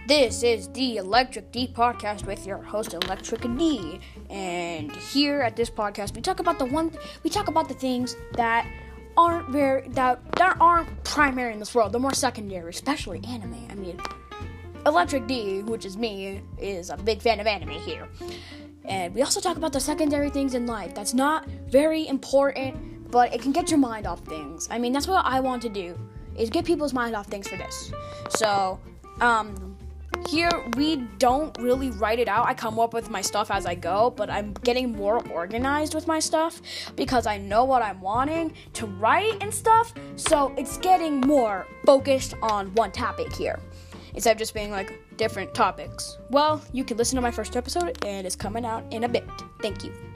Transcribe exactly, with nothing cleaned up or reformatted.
This is the Electric D podcast with your host Electric D, and here at this podcast we talk about the one we talk about the things that aren't very that that aren't primary in this world. They're more secondary, especially anime. I mean, Electric D, which is me, is a big fan of anime here, and we also talk about the secondary things in life that's not very important, but it can get your mind off things. I mean, that's what I want to do, is get people's mind off things for this. So, um. Here, we don't really write it out. I come up with my stuff as I go, but I'm getting more organized with my stuff because I know what I'm wanting to write and stuff, so it's getting more focused on one topic here, instead of just being, like, different topics. Well, you can listen to my first episode, and it's coming out in a bit. Thank you.